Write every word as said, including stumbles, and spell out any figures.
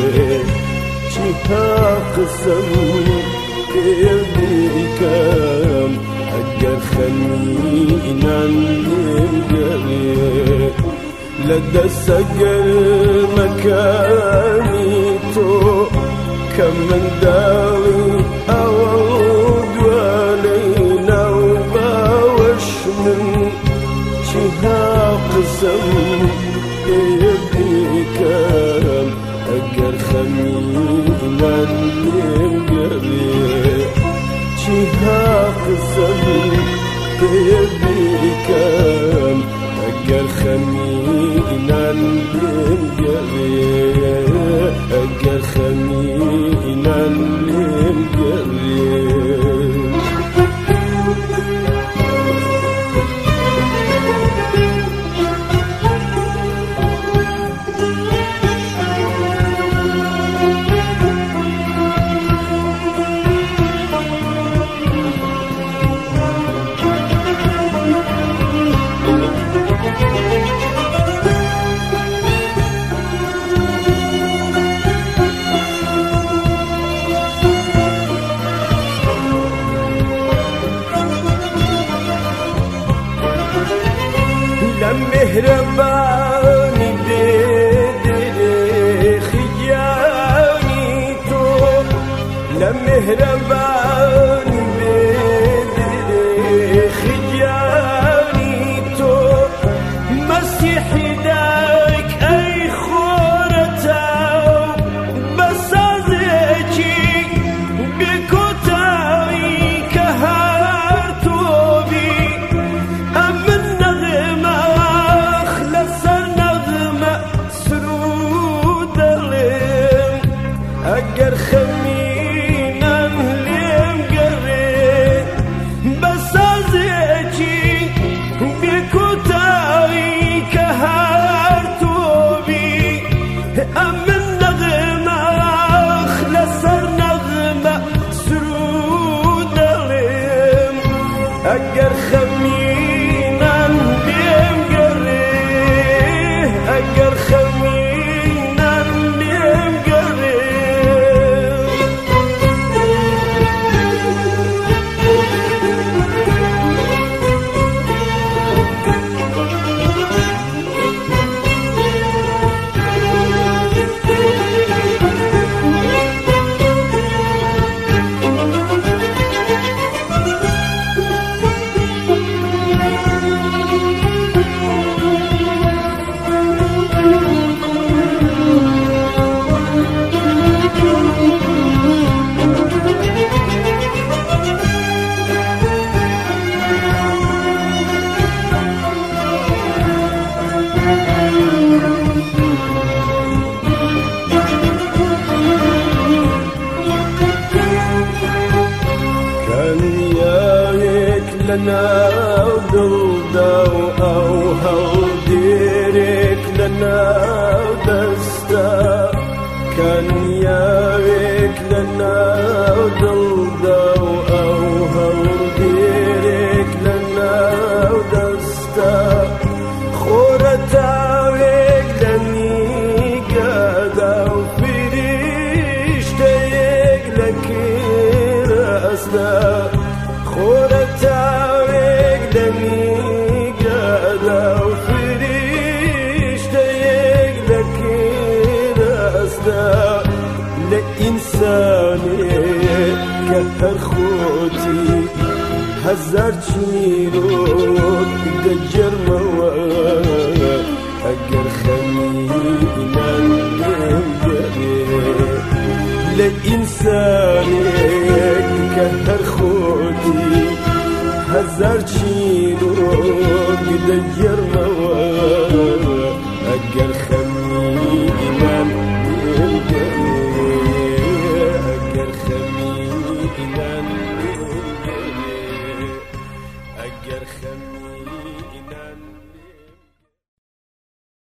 چیها قسم پێبیکەم ئەگەر خەمینان لێگەڕێ لە دەستە گەرمەکانی تۆ کە منداڵی ئەوە دوانەی ناو باوەش من چیها قسم پێبیکەم ئەگەر خەمینان لێگەڕێ چیها قسم پێبیکەم ئەگەر خەمینان لێگەڕێ ئەگەر خەمینان لێگەڕێ مهربانی بدری خیانی تو لمهربانی بدری خیانی تو مسیحی دایک ای خورتاو بسازکی بکوتایی که هر تو بی امن نغمه ئەگەر خەمینان لێم گەڕێ بەسازێکی بێکۆتایی کە هەر تۆ بی ئەم من نەغمەخ لەسەر نەغمە سرود دەڵێم ئەگەر خەمینان لێم گەڕێ ئەگەر خەمینان لێم گەڕێ لەناو دڵدا و ئەو هەڵگیرێک لەناو دەستا کانیاوێک لەناو دڵدا و ئەو هەڵگیرێک لەناو دەستا خۆرە تاوێک لە نیگەدا و فریشتەیەک لە کێرەستا خۆرە تاوێک لە نیگەدا و فریشتەیەک لە کێرەستا لە ئینسانێک کە هەر خۆتی هەزار چیرۆک دەجەرمەوە ئەگەر خەمینان لێم گەڕێ لە ئینسانێک کە هەر خۆتی هەزار چیرۆک دەجەرمەوە